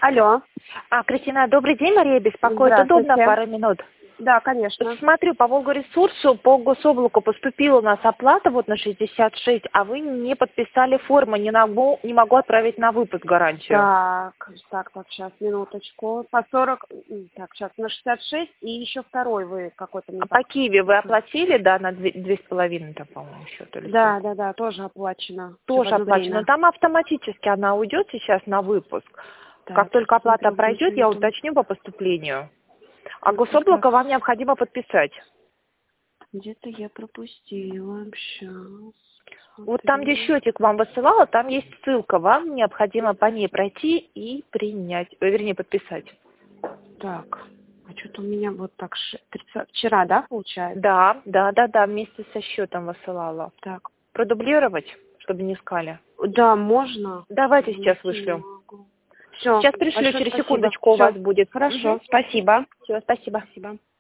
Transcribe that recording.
Алло. Кристина, добрый день, Мария беспокоит. Удобно пару минут? Да, конечно. Смотрю, по Волгоресурсу, по гособлаку поступила у нас оплата вот на 66, а вы не подписали форму, не могу отправить на выпуск гарантию. Так, сейчас, минуточку. По 40, так, сейчас, на 66 и еще второй вы какой-то мне... По Киеве вы оплатили, да, на 2,5, там, по-моему, счет? Да, тоже оплачено. Тоже оплачено. Но там автоматически она уйдет сейчас на выпуск. Так, как только оплата пройдет, я уточню по поступлению. А гособлако вам необходимо подписать. Где-то я пропустила. Сейчас. Вот там, где счетик вам высылала, там есть ссылка. Вам необходимо по ней пройти и принять, вернее, подписать. Так, а что-то у меня вот так, вчера, да, получается? Да, вместе со счетом высылала. Так. Продублировать, чтобы не искали? Да, можно. Давайте сейчас вышлем. Все. Сейчас пришлю, через секундочку у вас будет. Хорошо, спасибо. Все, спасибо.